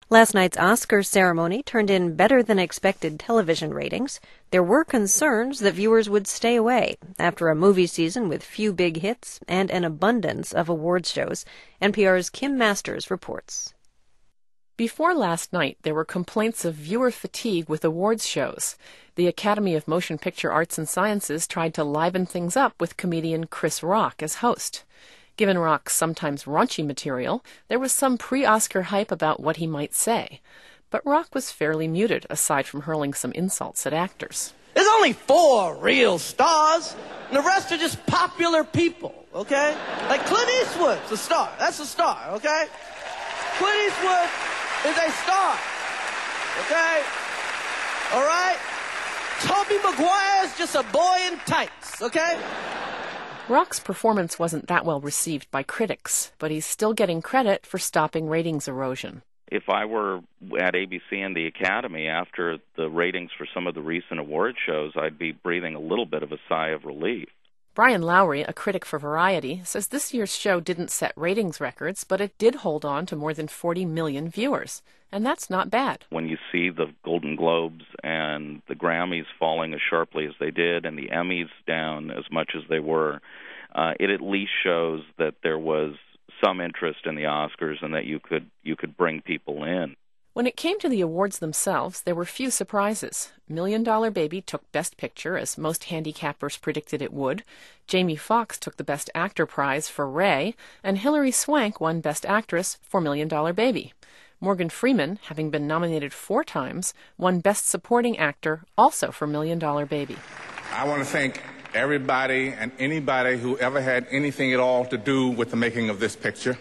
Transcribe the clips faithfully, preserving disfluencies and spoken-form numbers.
Last night's Oscars ceremony turned in better-than-expected television ratings. There were concerns that viewers would stay away after a movie season with few big hits and an abundance of awards shows. N P R's Kim Masters reports. Before last night, there were complaints of viewer fatigue with awards shows. The Academy of Motion Picture Arts and Sciences tried to liven things up with comedian Chris Rock as host. Given Rock's sometimes raunchy material, there was some pre-Oscar hype about what he might say. But Rock was fairly muted, aside from hurling some insults at actors. There's only four real stars, and the rest are just popular people, okay? Like Clint Eastwood's a star. That's a star, okay? Clint Eastwood is a star, okay? All right? Tobey Maguire's just a boy in tights, okay? Rock's performance wasn't that well received by critics, but he's still getting credit for stopping ratings erosion. If I were at A B C and the Academy after the ratings for some of the recent award shows, I'd be breathing a little bit of a sigh of relief. Brian Lowry, a critic for Variety, says this year's show didn't set ratings records, but it did hold on to more than forty million viewers. And that's not bad. When you see the Golden Globes and the Grammys falling as sharply as they did and the Emmys down as much as they were, uh, it at least shows that there was some interest in the Oscars and that you could you could bring people in. When it came to the awards themselves, there were few surprises. Million Dollar Baby took Best Picture, as most handicappers predicted it would. Jamie Foxx took the Best Actor prize for Ray, and Hilary Swank won Best Actress for Million Dollar Baby. Morgan Freeman, having been nominated four times, won Best Supporting Actor, also for Million Dollar Baby. I want to thank everybody and anybody who ever had anything at all to do with the making of this picture.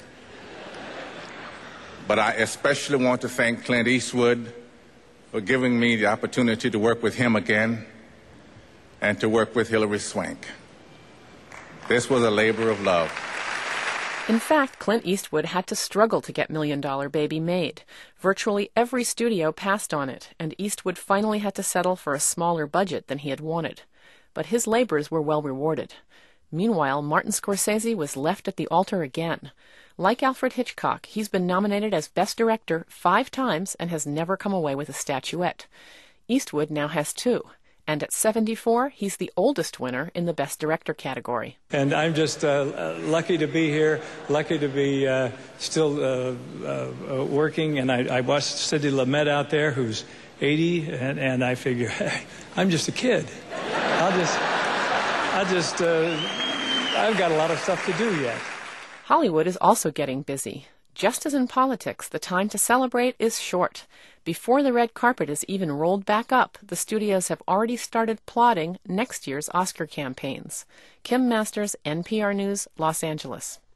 But I especially want to thank Clint Eastwood for giving me the opportunity to work with him again and to work with Hilary Swank. This was a labor of love. In fact, Clint Eastwood had to struggle to get Million Dollar Baby made. Virtually every studio passed on it, and Eastwood finally had to settle for a smaller budget than he had wanted. But his labors were well rewarded. Meanwhile, Martin Scorsese was left at the altar again. Like Alfred Hitchcock, he's been nominated as Best Director five times and has never come away with a statuette. Eastwood now has two. And at seventy-four, he's the oldest winner in the Best Director category. And I'm just uh, lucky to be here, lucky to be uh, still uh, uh, working. And I, I watched Sidney Lumet out there, who's eighty, and, and I figure, hey, I'm just a kid. I'll just, I'll just, uh, I've got a lot of stuff to do yet. Hollywood is also getting busy. Just as in politics, the time to celebrate is short. Before the red carpet is even rolled back up, the studios have already started plotting next year's Oscar campaigns. Kim Masters, N P R News, Los Angeles.